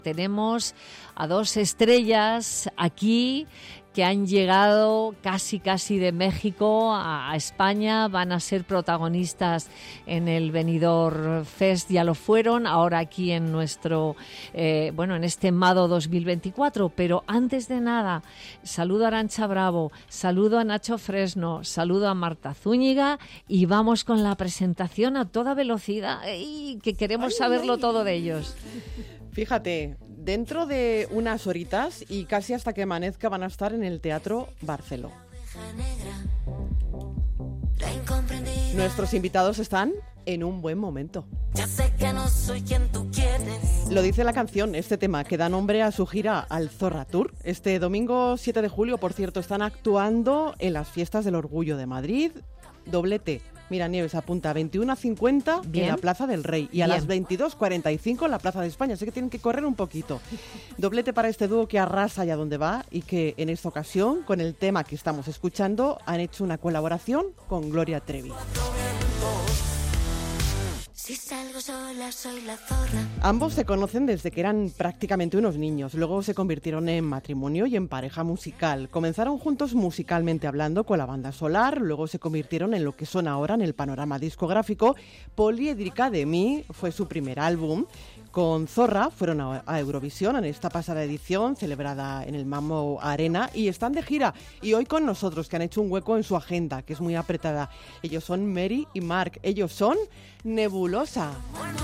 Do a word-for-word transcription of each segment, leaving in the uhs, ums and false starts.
Tenemos a dos estrellas aquí que han llegado casi casi de México a, a España, van a ser protagonistas en el Benidorm Fest, ya lo fueron, ahora aquí en nuestro, eh, bueno, en este Mado dos mil veinticuatro, pero antes de nada, saludo a Arantxa Bravo, saludo a Nacho Fresno, saludo a Marta Zúñiga y vamos con la presentación a toda velocidad, y que queremos saberlo todo de ellos. Fíjate, dentro de unas horitas y casi hasta que amanezca van a estar en el Teatro Barceló. Nuestros invitados están en un buen momento. Ya sé que no soy quien tú quieres. Lo dice la canción, este tema que da nombre a su gira al Zorra Tour. Este domingo siete de julio, por cierto, están actuando en las Fiestas del Orgullo de Madrid. Doblete. Mira, Nieves apunta veintiuno a cincuenta en la Plaza del Rey y a Bien. las veintidós cuarenta y cinco en la Plaza de España. Así que tienen que correr un poquito. Doblete para este dúo que arrasa allá donde va y que en esta ocasión, con el tema que estamos escuchando, han hecho una colaboración con Gloria Trevi. Si salgo sola, soy la zorra. Ambos se conocen desde que eran prácticamente unos niños. Luego se convirtieron en matrimonio y en pareja musical. Comenzaron juntos musicalmente hablando con la banda Solar. Luego se convirtieron en lo que son ahora en el panorama discográfico. Poliédrica de mí fue su primer álbum. Con Zorra fueron a, a Eurovisión en esta pasada edición celebrada en el Mambo Arena y están de gira. Y hoy con nosotros, que han hecho un hueco en su agenda, que es muy apretada. Ellos son Mary y Mark. Ellos son Nebulosa.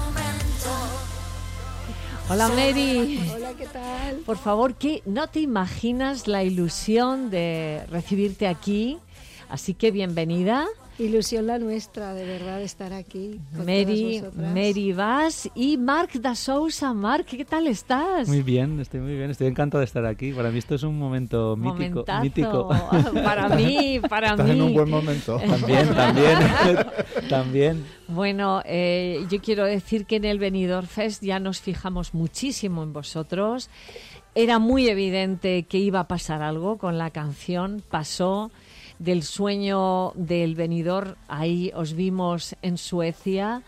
Hola Mary. Hola, ¿qué tal? Por favor, ¿qué, no te imaginas la ilusión de recibirte aquí? Así que bienvenida. Ilusión la nuestra, de verdad, de estar aquí con Mary, todas vosotras. Mary Vaz y Marc da Sousa. Marc, ¿qué tal estás? Muy bien, estoy muy bien, estoy encantado de estar aquí. Para mí esto es un momento mítico. Momentazo. mítico. Para mí, para Estás mí. en un buen momento. También, también, también. Bueno, eh, yo quiero decir que en el Benidorm Fest ya nos fijamos muchísimo en vosotros. Era muy evidente que iba a pasar algo con la canción, pasó. Del sueño del Benidorm, ahí os vimos en Suecia.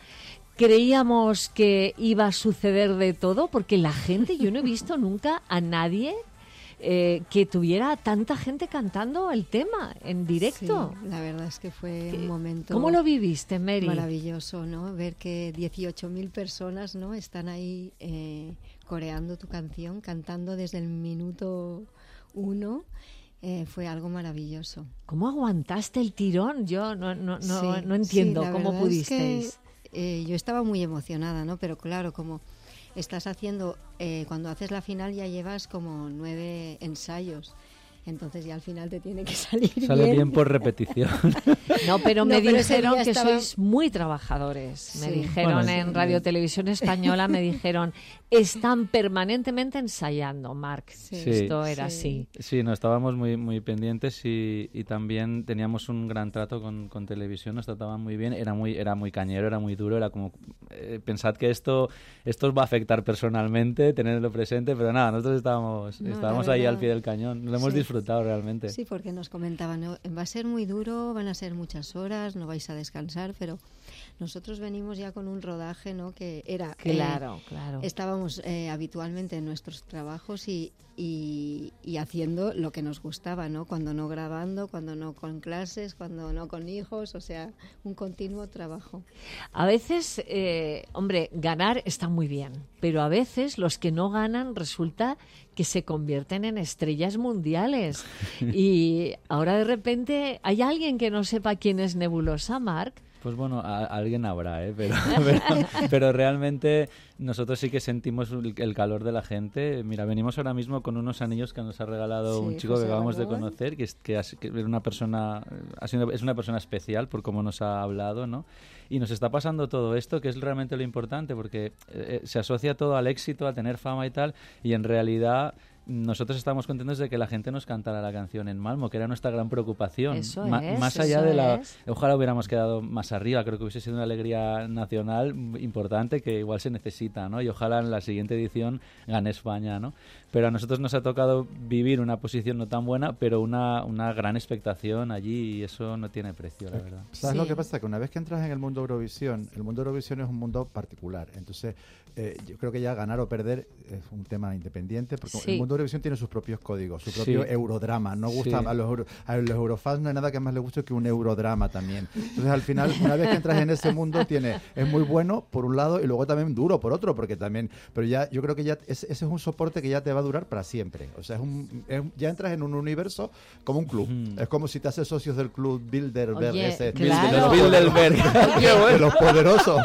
Creíamos que iba a suceder de todo, porque la gente, yo no he visto nunca a nadie eh, que tuviera tanta gente cantando el tema en directo. Sí, la verdad es que fue un momento. ¿Cómo lo viviste, Mary? Maravilloso, ¿no? Ver que dieciocho mil personas, ¿no?, están ahí eh, coreando tu canción, cantando desde el minuto uno. Eh, fue algo maravilloso. ¿Cómo aguantaste el tirón? Yo no, no, no, sí, no entiendo sí, cómo pudisteis. Es que, eh, yo estaba muy emocionada, ¿no? Pero claro, como estás haciendo, eh, cuando haces la final ya llevas como nueve ensayos. Entonces ya al final te tiene que salir Sale bien. bien por repetición. No, pero No, me pero ese dijeron día que estaba- sois muy trabajadores. Me Sí. dijeron Bueno, en sí. Radio Televisión Española, me dijeron, están permanentemente ensayando, Marc. Sí. Esto era Sí. así. Sí, no, estábamos muy muy pendientes y, y también teníamos un gran trato con, con televisión, nos trataban muy bien, era muy era muy cañero, era muy duro, era como, eh, pensad que esto esto os va a afectar personalmente, tenerlo presente, pero nada, nosotros estábamos, No, estábamos la ahí verdad, al pie del cañón, lo hemos sí. disfrutado realmente. Sí, porque nos comentaban, ¿no?, va a ser muy duro, van a ser muchas horas, no vais a descansar, pero nosotros venimos ya con un rodaje, ¿no?, que era... eh, Claro, claro. Estábamos eh, habitualmente en nuestros trabajos y, y, y haciendo lo que nos gustaba, ¿no? Cuando no grabando, cuando no con clases, cuando no con hijos, o sea, un continuo trabajo. A veces, eh, hombre, ganar está muy bien, pero a veces los que no ganan resulta que se convierten en estrellas mundiales. Y ahora de repente, ¿hay alguien que no sepa quién es Nebulosa, Marc? Pues bueno, a, alguien habrá, ¿eh? Pero, pero, pero realmente nosotros sí que sentimos el, el calor de la gente. Mira, venimos ahora mismo con unos anillos que nos ha regalado Sí, un chico José que acabamos de Ramón. conocer, que es, que, has- que es una persona, ha sido, es una persona especial por cómo nos ha hablado, ¿no? Y nos está pasando todo esto, que es realmente lo importante, porque eh, se asocia todo al éxito, a tener fama y tal, y en realidad nosotros estábamos contentos de que la gente nos cantara la canción en Malmo, que era nuestra gran preocupación. Eso Ma- es, más allá eso de la... es. Ojalá hubiéramos quedado más arriba, creo que hubiese sido una alegría nacional importante que igual se necesita, ¿no? Y ojalá en la siguiente edición gane España, ¿no? Pero a nosotros nos ha tocado vivir una posición no tan buena, pero una, una gran expectación allí y eso no tiene precio, la verdad. ¿Sabes Sí. lo que pasa? Que una vez que entras en el mundo Eurovisión, el mundo Eurovisión es un mundo particular. Entonces, eh, yo creo que ya ganar o perder es un tema independiente, porque Sí. el mundo Eurovisión tiene sus propios códigos, su propio Sí. eurodrama. No gusta Sí. a, los euro- a los eurofans, no hay nada que más les guste que un eurodrama también. Entonces, al final, una vez que entras en ese mundo, tiene es muy bueno por un lado y luego también duro por otro, porque también, pero ya yo creo que ya es- ese es un soporte que ya te va a durar para siempre. O sea, es un, es un- ya entras en un universo como un club. Ujú. Es como si te haces socios del club Bilderberg, Oye, ese claro. Bilderberg. de los poderosos.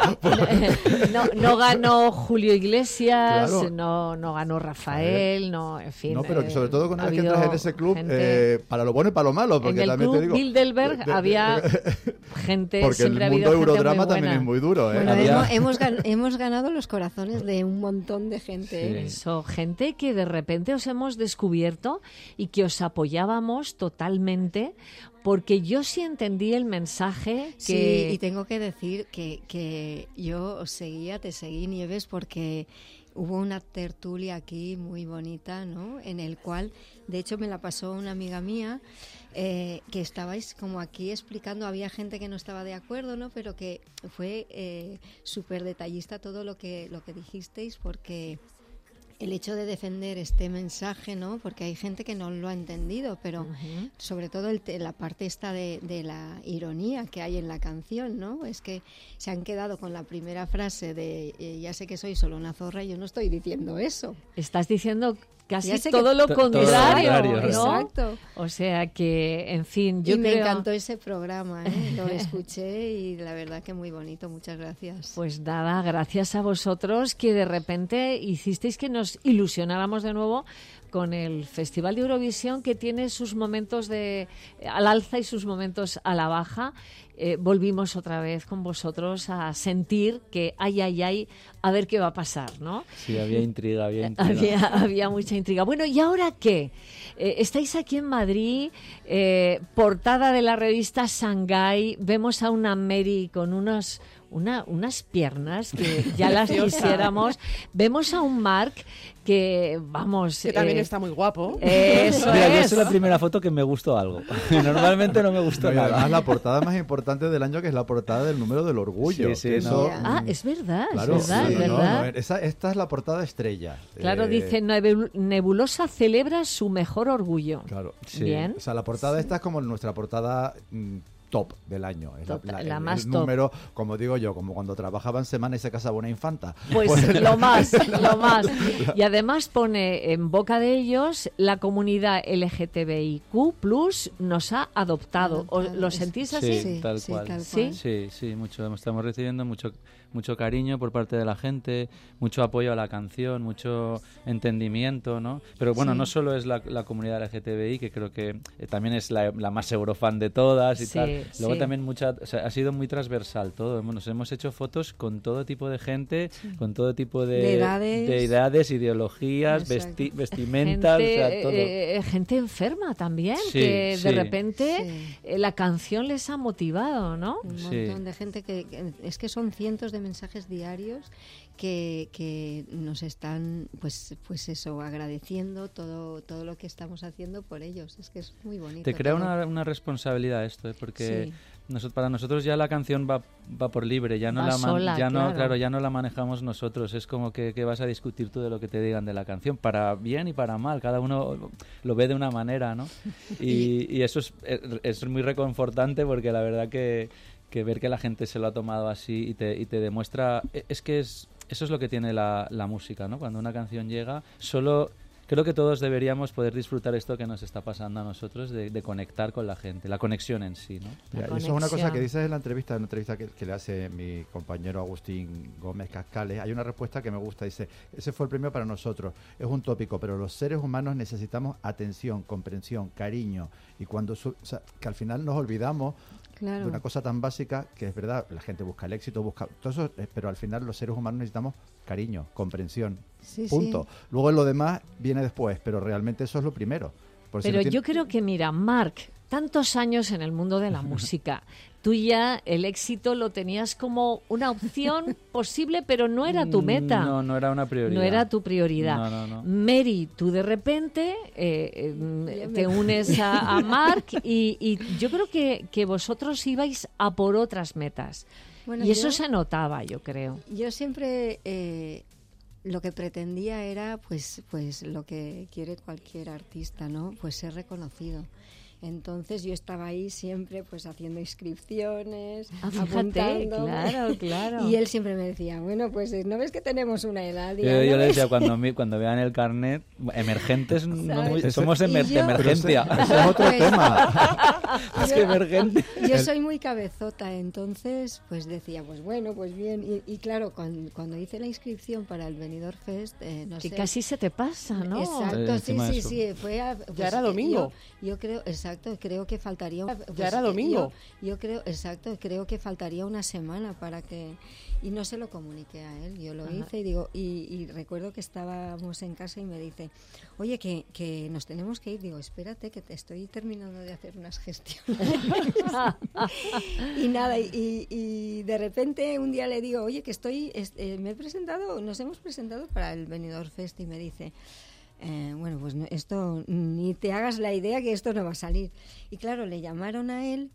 No, no ganó Julio Iglesias, Claro. no, no ganó Rafael, no, en fin. No, pero que sobre eh, todo con ha una vez que habido entras en ese club, gente- eh, para lo bueno y para lo malo, porque en el también club te digo... Bilderberg de- de- había gente, porque el siempre ha mundo habido gente eurodrama muy también buena. es muy duro, ¿eh? Bueno, Había- hemos, hemos gan- hemos ganado los corazones de un montón de gente. ¿eh? Sí. Eso, gente que de repente os hemos descubierto y que os apoyábamos totalmente, porque yo sí entendí el mensaje que... Sí, y tengo que decir que, que yo os seguía, te seguí, Nieves, porque hubo una tertulia aquí muy bonita, ¿no? En el cual, de hecho, me la pasó una amiga mía, eh, que estabais como aquí explicando, había gente que no estaba de acuerdo, ¿no? Pero que fue eh, súper detallista todo lo que, lo que dijisteis, porque... el hecho de defender este mensaje, ¿no? Porque hay gente que no lo ha entendido, pero Ujú. sobre todo el te- la parte esta de, de la ironía que hay en la canción, ¿no? Es que se han quedado con la primera frase de eh, ya sé que soy solo una zorra y yo no estoy diciendo eso. Estás diciendo casi Ya sé que- todo lo To- todo lo contrario, contrario, ¿no? Exacto. O sea que, en fin, yo y me creo... encantó ese programa, ¿eh? Lo escuché y la verdad que muy bonito, muchas gracias. Pues nada, gracias a vosotros que de repente hicisteis que nos ilusionáramos de nuevo con el Festival de Eurovisión, que tiene sus momentos de al alza y sus momentos a la baja. Eh, volvimos otra vez con vosotros a sentir que ay, ay, ay, a ver qué va a pasar, ¿no? Sí, había intriga, había intriga. Había, había mucha intriga. Bueno, ¿y ahora qué? Eh, estáis aquí en Madrid, eh, portada de la revista Shanghai, vemos a una Mary con unos, una, unas piernas que ya las quisiéramos, vemos a un Marc que, vamos... Que también eh, está muy guapo. Eso Mira, yo es. es la primera foto que me gustó algo. Normalmente no me gustó No, y además nada. la portada más importante del año, que es la portada del número del orgullo. Sí, sí, que no. eso, Ah, mm, es verdad, claro, es verdad, sí, es no, verdad. no, esa- esta es la portada estrella. Claro, Eh, dice, "Nebul- Nebulosa celebra su mejor orgullo". Claro. Sí. Bien. O sea, la portada esta es como nuestra portada mm, top del año. Es Top, la el- más el top. número, como digo yo, como cuando trabajaba en semana y se casaba una infanta. Pues lo más, lo más. Y además pone en boca de ellos la comunidad L G T B I Q plus nos ha adoptado. ¿O Adoptado, ¿Lo es- sentís Sí, así? Sí, tal sí, cual. tal ¿Sí? cual. Sí, sí, mucho. Estamos recibiendo mucho, mucho cariño por parte de la gente, mucho apoyo a la canción, mucho entendimiento, ¿no? Pero bueno, Sí. no solo es la, la comunidad L G T B I, que creo que eh, también es la, la más eurofan de todas y Sí, tal. Luego sí. también mucha, o sea, ha sido muy transversal todo. Hemos- Nos hemos hecho fotos con todo tipo de gente, con todo tipo de, De edades. de edades, ideologías, Exacto. vesti- vestimentas, Gente, o sea, todo. eh, eh, gente enferma también, Sí, que de sí. repente Sí. eh, la canción les ha motivado, ¿no? Un Sí. montón de gente que, que- es que son cientos de mensajes diarios que, que nos están pues pues eso agradeciendo todo todo lo que estamos haciendo por ellos. Es que es muy bonito. Te crea todo. una, una responsabilidad esto, ¿eh? Porque Sí. noso- para nosotros ya la canción va, va por libre, ya no Va la man- sola, ya no, claro. claro, ya no la manejamos nosotros. Es como que, que vas a discutir tú de lo que te digan de la canción, para bien y para mal. Cada uno lo ve de una manera, ¿no? Y, y eso es, es muy reconfortante porque la verdad que, que ver que la gente se lo ha tomado así y te, y te demuestra, es que es eso es lo que tiene la, la música, ¿no? Cuando una canción llega, solo creo que todos deberíamos poder disfrutar esto que nos está pasando a nosotros, de, de conectar con la gente, la conexión en sí, ¿no? Mira, La y eso es una cosa conexión. que dices en la entrevista, en una entrevista que, que le hace mi compañero Agustín Gómez Cascales. Hay una respuesta que me gusta, dice, ese fue el premio para nosotros, es un tópico, pero los seres humanos necesitamos atención, comprensión, cariño, y cuando su- o sea, que al final nos olvidamos Claro. de una cosa tan básica que es verdad, la gente busca el éxito, busca todo eso, eh, pero al final los seres humanos necesitamos cariño, comprensión, Sí, punto. sí. Luego lo demás viene después, pero realmente eso es lo primero. Por si Pero no tiene- yo creo que, mira, Marc, tantos años en el mundo de la música, tú ya el éxito lo tenías como una opción posible, pero no era tu meta. No, no era una prioridad. No era tu prioridad. No, no, no. Mary, tú de repente eh, eh, te unes a, a Marc y, y yo creo que, que vosotros ibais a por otras metas. Bueno, y eso yo- se notaba, yo creo. Yo siempre eh, lo que pretendía era pues pues lo que quiere cualquier artista, ¿no? Pues ser reconocido. Entonces yo estaba ahí siempre pues haciendo inscripciones, Ah, fíjate, apuntándome. claro, claro. Y él siempre me decía, bueno, pues ¿no ves que tenemos una edad? Yo, Ya, yo ¿no le ves?". decía, cuando, mi- cuando vean el carnet, emergentes, no ¿Sabes? muy- somos emer- Y de yo- Pero ese, emergencia. ese es otro Pues- tema. Es que emergente. Yo soy muy cabezota, entonces pues decía, pues bueno, pues bien. Y, y claro, cuando, cuando hice la inscripción para el Benidorm Fest, eh, no Que sé... casi se te pasa, ¿no? Exacto, Eh, sí, encima de sí, eso. sí, fue a- pues, era eh, domingo. Yo, yo creo, exacto, creo que faltaría... pues, Ya era eh, domingo. Yo, yo creo, exacto, creo que faltaría una semana para que... Y no se lo comuniqué a él, yo lo Ajá. hice y digo, y, y recuerdo que estábamos en casa y me dice, oye, que, que nos tenemos que ir. Digo, espérate, que te estoy terminando de hacer unas gestiones. Y nada, y, y de repente un día le digo, oye, que estoy, es- eh, me he presentado, nos hemos presentado para el Benidorm Fest, y me dice, eh, bueno, pues no, esto, ni te hagas la idea que esto no va a salir. Y claro, le llamaron a él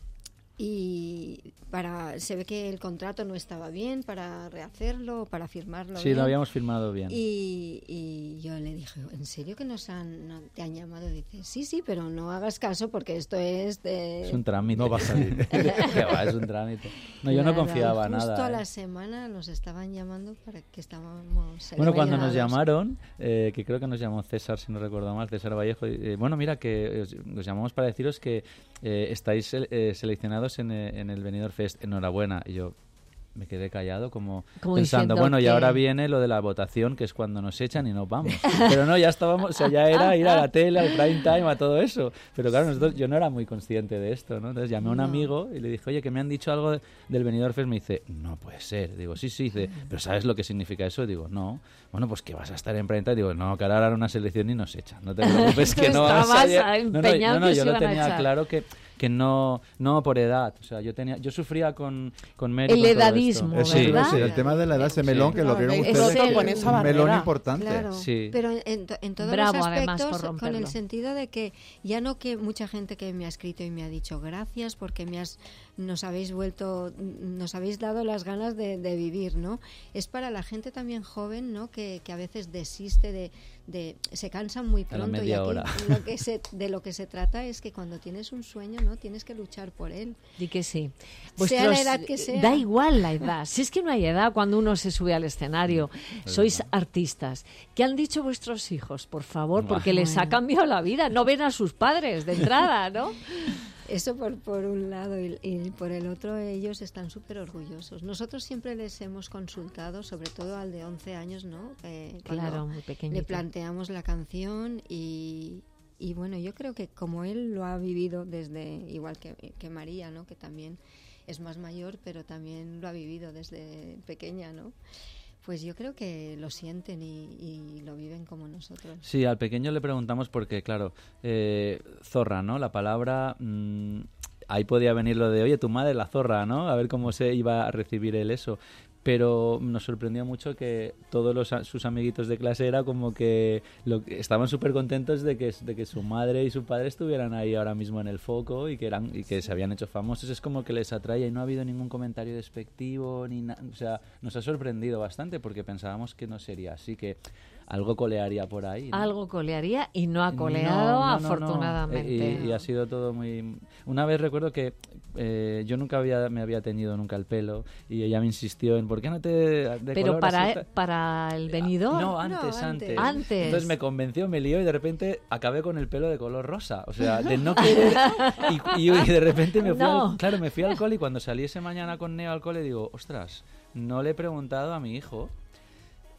y para se ve que el contrato no estaba bien para rehacerlo, para firmarlo Sí, bien. lo habíamos firmado bien. Y, y yo le dije, ¿en serio que nos han, no- te han llamado? Y dice, sí, sí, pero no hagas caso porque esto es de... Es un trámite. No va a salir. Que va, es un trámite. No, yo no Claro, confiaba y justo nada. a ¿eh? la semana nos estaban llamando para que estábamos Bueno, cuando nos seleccionados. llamaron, eh, que creo que nos llamó César, si no recuerdo mal, César Vallejo, eh, bueno, mira, que os, os llamamos para deciros que eh, estáis eh, seleccionados en, eh, en el Benidorm Fest, enhorabuena. Y yo me quedé callado como, Como pensando, diciendo bueno, y que- ahora viene lo de la votación, que es cuando nos echan y nos vamos. Pero no, ya estábamos, o sea, ya era ir a la tele, al prime time, a todo eso. Pero claro, nosotros, yo no era muy consciente de esto, ¿no? Entonces llamé a un No. amigo y le dije, oye, que me han dicho algo de- del Benidorm Fest. Me dice, no puede ser. Digo, sí, sí. Dice, ¿pero sabes lo que significa eso? Digo, no. Bueno, pues que vas a estar en prime time. Digo, no, que ahora harán una selección y nos echan. No te preocupes, que Tú no vamos a estabas llegar. No, no, empeñado no, no, que yo se lo iban a tenía echar. claro que, que no, no por edad. O sea, yo tenía, yo sufría con, con Mary. El con todo esto. edadismo, Eso Sí, iba a ¿verdad? decir, el tema de la edad, ese Sí. melón que lo vieron Habéis ustedes, roto con esa un melón barrera. importante. Claro, Sí. pero en, en to- en todos Bravo, los además, aspectos, por con romperlo. el sentido de que ya no que mucha gente que me ha escrito y me ha dicho gracias porque me has, nos habéis vuelto, nos habéis dado las ganas de, de vivir, ¿no? Es para la gente también joven, ¿no? Que, que a veces desiste de, de, se cansan muy A la pronto y media aquí hora. lo que se, de lo que se trata es que cuando tienes un sueño, ¿no? Tienes que luchar por él. Di que sí. Sea la Vuestros- edad que sea. Da igual la edad. Si es que no hay edad cuando uno se sube al escenario. Sois artistas. ¿Qué han dicho vuestros hijos, por favor? Porque les ha cambiado la vida. No ven a sus padres de entrada, ¿no? Eso por, por un lado y, y por el otro ellos están súper orgullosos. Nosotros siempre les hemos consultado, sobre todo al de once años, ¿no? Eh, cuando Claro, muy pequeñito. le planteamos la canción y, y bueno, yo creo que como él lo ha vivido desde, igual que, que María, ¿no? Que también es más mayor, pero también lo ha vivido desde pequeña, ¿no? Pues yo creo que lo sienten y, y lo viven como nosotros. Sí, al pequeño le preguntamos porque, claro, eh, zorra, ¿no? La palabra, mmm, ahí podía venir lo de, oye, tu madre la zorra, ¿no? A ver cómo se iba a recibir él eso. Pero nos sorprendió mucho que todos los, sus amiguitos de clase era como que, lo, que estaban súper contentos de que, de que su madre y su padre estuvieran ahí ahora mismo en el foco y que eran y que se habían hecho famosos. Es como que les atraía y no ha habido ningún comentario despectivo ni nada. O sea, nos ha sorprendido bastante porque pensábamos que no sería así, que algo colearía por ahí, ¿no? Algo colearía y no ha No, coleado, no, no, no. afortunadamente. Y, y ha sido todo muy... Una vez recuerdo que eh, yo nunca había me había teñido nunca el pelo y ella me insistió en ¿por qué no te de Pero color para, así, tal? para el Benidorm. No, antes, No, antes. antes. Antes. Entonces me convenció, me lió y de repente acabé con el pelo de color rosa. O sea, de no querer... Y, y- y de repente me fui, No. al, claro, me fui al cole y cuando salí ese mañana con Neo al cole digo, ostras, no le he preguntado a mi hijo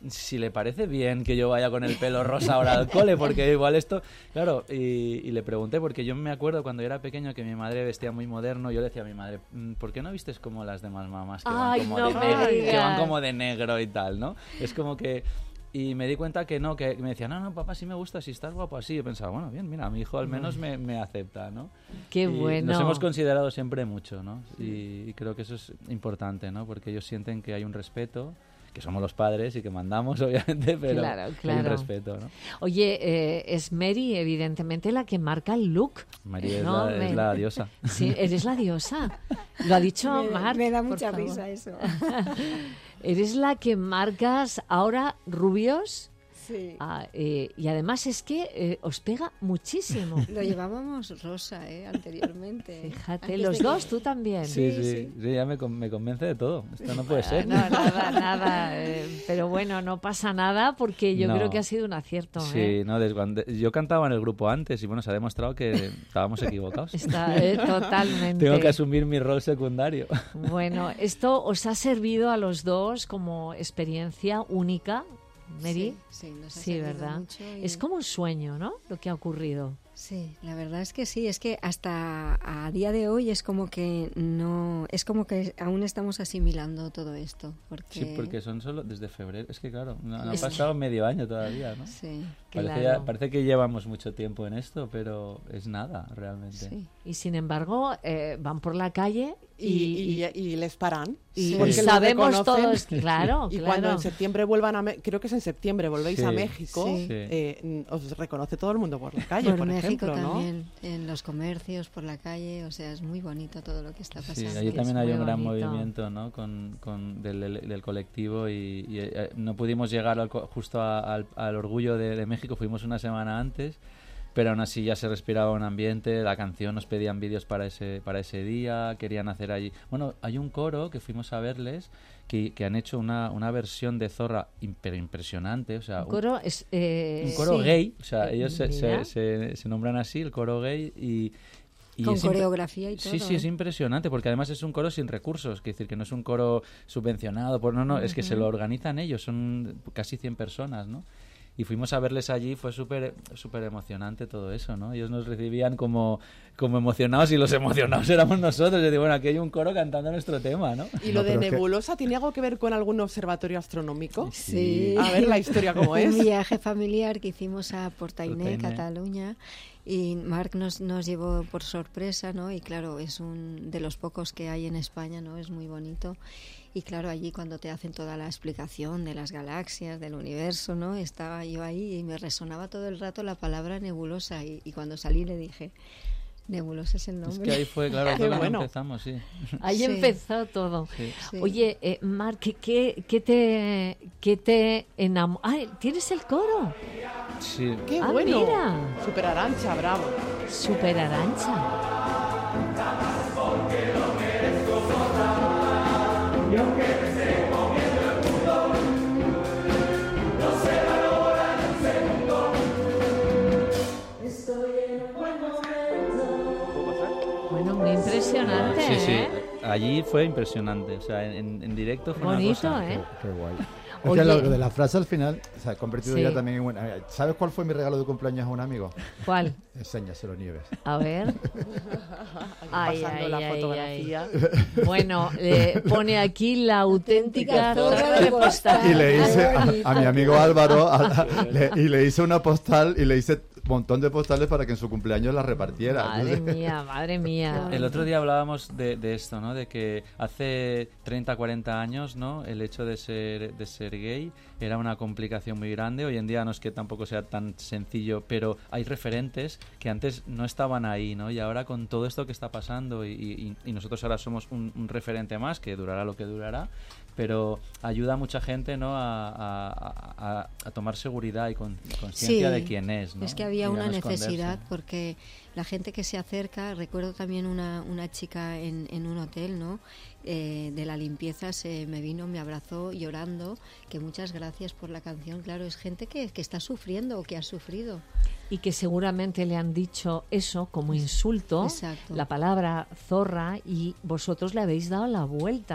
si le parece bien que yo vaya con el pelo rosa ahora al cole, porque igual esto... Claro, y, y le pregunté, porque yo me acuerdo cuando era pequeño que mi madre vestía muy moderno, yo le decía a mi madre, ¿por qué no vistes como las demás mamás que, Ay, van, como no de me negro, que digas. van como de negro y tal, ¿no? Es como que... Y me di cuenta que no, que me decía, no, no, papá, sí me gusta, si estás guapo así. Yo pensaba, bueno, bien, mira, mi hijo al menos me, me acepta, ¿no? Qué Y bueno. Nos hemos considerado siempre mucho, ¿no? Y, y creo que eso es importante, ¿no? Porque ellos sienten que hay un respeto, que somos los padres y que mandamos, obviamente, pero Claro, que hay un claro. respeto, ¿no? Oye, eh, es Mary, evidentemente, la que marca el look. María es, ¿no? la, es Me- la diosa. Sí, eres la diosa. Lo ha dicho me, Marc. me da por mucha favor. risa eso. Eres la que marcas ahora rubios. Sí. Ah, eh, y además es que eh, os pega muchísimo. Lo llevábamos rosa, ¿eh? Anteriormente. Fíjate, Antes los de dos, que- tú también. Sí, Sí, sí, sí. sí, ya me, con- me convence de todo. Esto no puede ser. No, nada, nada. eh, pero bueno, no pasa nada porque yo No. creo que ha sido un acierto. Sí, ¿eh? no, desde cuando- yo cantaba en el grupo antes y bueno, se ha demostrado que estábamos equivocados. Está eh, totalmente. Tengo que asumir mi rol secundario. Bueno, esto os ha servido a los dos como experiencia única, Mary. Sí, sí, nos ha Sí, servido ¿verdad? mucho y- Es como un sueño, ¿no? Lo que ha ocurrido. Sí, la verdad es que sí, es que hasta a día de hoy es como que no, es como que aún estamos asimilando todo esto, porque Sí, porque son solo desde febrero. Es que claro, no, no ha Es- pasado medio año todavía, ¿no? sí, Parece, Claro. ya- parece que llevamos mucho tiempo en esto, pero es nada realmente. sí. Y sin embargo, eh, van por la calle Y, y, y- y les paran. y Sí. porque los sabemos reconocen. todos, claro, Y claro. cuando en septiembre vuelvan a... Me- creo que es en septiembre, volvéis Sí. a México, Sí. Sí. eh, n- os reconoce todo el mundo por la calle, por, por, México ejemplo, ¿no? también, en los comercios, por la calle, o sea, es muy bonito todo lo que está Sí, pasando. allí es también hay muy un gran bonito. movimiento, ¿no? Con, con del, del- del colectivo y, y, eh, no pudimos llegar al co- justo a- al, al orgullo de, de México, fuimos una semana antes, pero aún así ya se respiraba un ambiente, la canción, nos pedían vídeos para ese para ese día, querían hacer allí... Bueno, hay un coro que fuimos a verles que, que han hecho una, una versión de Zorra im- pero impresionante, o sea, Un coro es... eh, un coro sí. gay, o sea, Eh, ellos se, mira. se, se, se nombran así, el coro gay, y... y Con es impre- coreografía y todo. Sí, sí, es ¿eh? impresionante, porque además es un coro sin recursos, es decir, que no es un coro subvencionado, por, no, no, es que se lo organizan ellos, son casi cien personas, ¿no? Y fuimos a verles allí, fue súper súper emocionante todo eso, ¿no? Ellos nos recibían como, como emocionados y los emocionados éramos nosotros. Yo digo, bueno, aquí hay un coro cantando nuestro tema, ¿no? ¿Y No, lo de pero es que- Nebulosa tiene algo que ver con algún observatorio astronómico? Sí. A ver la historia cómo es. Un viaje familiar que hicimos a Portainé, Portainé. Cataluña, y Marc nos, nos llevó por sorpresa, ¿no? Y claro, es un de los pocos que hay en España, ¿no? Es muy bonito. Y claro, allí cuando te hacen toda la explicación de las galaxias, del universo, ¿no? Estaba yo ahí y me resonaba todo el rato la palabra nebulosa. Y, y cuando salí le dije, nebulosa es el nombre. Es que ahí fue, claro, Qué fue cuando bueno. empezamos, sí. Ahí Sí. empezó todo. Sí. Sí. Oye, eh, Marc, ¿qué, qué, qué te, qué te enamoró? ¡Ay, tienes el coro! Sí. ¡Qué Ah, bueno! mira. Super Arancha, bravo. Super Arancha. Bueno, muy impresionante, Sí, sí. ¿eh? Allí fue impresionante. O sea, en, en directo fue Bonito, una cosa... ¿eh? Qué guay. Es Oye. que lo de la frase al final se ha convertido Sí. ya también en buena. ¿Sabes cuál fue mi regalo de cumpleaños a un amigo? ¿Cuál? Enséñaselo, Nieves. A ver. Ay, pasando ay, la ay, fotografía. Bueno, eh, pone aquí la auténtica Auténtica zorra zorra de de postal. Y le hice Qué a, bonito. a mi amigo Álvaro a- a- le- y le hice una postal y le hice un montón de postales para que en su cumpleaños la repartiera. Madre Entonces, mía, madre mía. El otro día hablábamos de, de esto, ¿no? De que hace treinta, cuarenta años, ¿no? El hecho de ser, de ser gay era una complicación muy grande. Hoy en día no es que tampoco sea tan sencillo, pero hay referentes que antes no estaban ahí, ¿no? Y ahora con todo esto que está pasando y, y- y nosotros ahora somos un, un referente más, que durará lo que durará, pero ayuda a mucha gente, ¿no? A, a- a- a tomar seguridad y con- conciencia Sí, de quién es, ¿no? Es que Y había a una no esconderse. necesidad porque la gente que se acerca, recuerdo también una, una chica en, en un hotel, ¿no? Eh, de la limpieza se me vino, me abrazó llorando, que muchas gracias por la canción. Claro, es gente que, que está sufriendo o que ha sufrido. Y que seguramente le han dicho eso como insulto, Exacto. la palabra zorra, y vosotros le habéis dado la vuelta.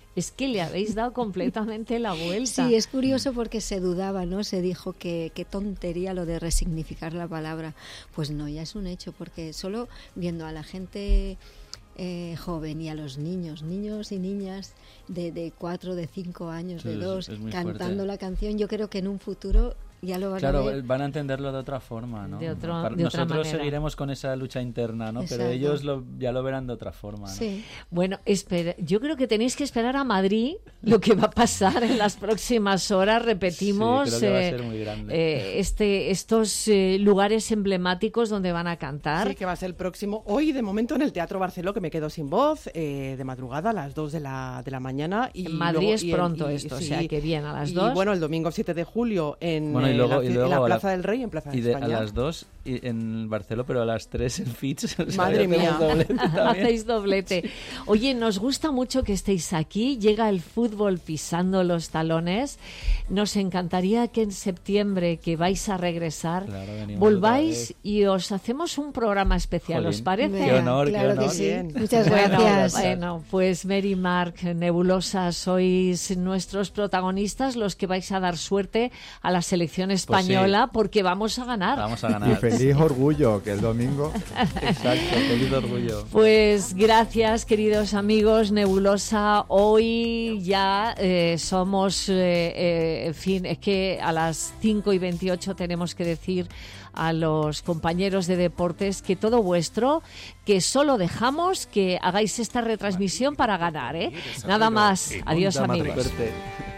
Es que le habéis dado completamente la vuelta. Sí, es curioso porque se dudaba, ¿no? Se dijo que qué tontería lo de resignificar la palabra. Pues no, ya es un hecho, porque solo viendo a la gente eh, joven y a los niños, niños y niñas de, de cuatro, de cinco años, de Sí, es- dos, es muy cantando fuerte. la canción, yo creo que en un futuro ya lo van Claro, a ver. van a entenderlo de otra forma, ¿no? De otro- Para- de otra nosotros manera. seguiremos con esa lucha interna, ¿no? Pero Exacto. ellos lo, ya lo verán de otra forma, ¿no? Sí. Bueno, espera, yo creo que tenéis que esperar a Madrid lo que va a pasar en las próximas horas. Repetimos, Sí, creo que va a eh, ser muy grande. eh, este, estos eh, lugares emblemáticos donde van a cantar. Sí, que va a ser el próximo. Hoy, de momento, en el Teatro Barceló, que me quedo sin voz, eh, de madrugada a las dos de la, de la mañana. Y En Madrid luego- es y en- pronto y- esto, o sí. sea, que bien, a las Y dos. bueno, el domingo siete de julio en, Bueno, y eh, luego- la, y en luego la a la- Plaza del Rey, en Plaza de, Y de, a España. las dos y en Barceló, pero a las tres en Fitch. O sea, Madre ya hacemos mía. doblete también. Hacéis doblete. Oye, nos gusta mucho que estéis aquí. Llega el fútbol pisando los talones. Nos encantaría que en septiembre, que vais a regresar, Claro, venimos volváis otra vez. y os hacemos un programa especial. ¿Os Jolín. parece? Qué honor, qué claro que honor. sí. Bien. Muchas Bueno, gracias. Bueno, pues Mary, Marc, Nebulosa, sois nuestros protagonistas, los que vais a dar suerte a la selección española, porque vamos a ganar. Vamos a Y ganar. feliz orgullo, que el domingo... Exacto, feliz orgullo. Pues gracias, queridos amigos. Nebulosa, hoy ya eh, somos, eh, eh, en fin, es que a las cinco y veintiocho tenemos que decir a los compañeros de deportes que todo vuestro, que solo dejamos que hagáis esta retransmisión para ganar, ¿eh? Nada más. Adiós, Onda más amigos. fuerte.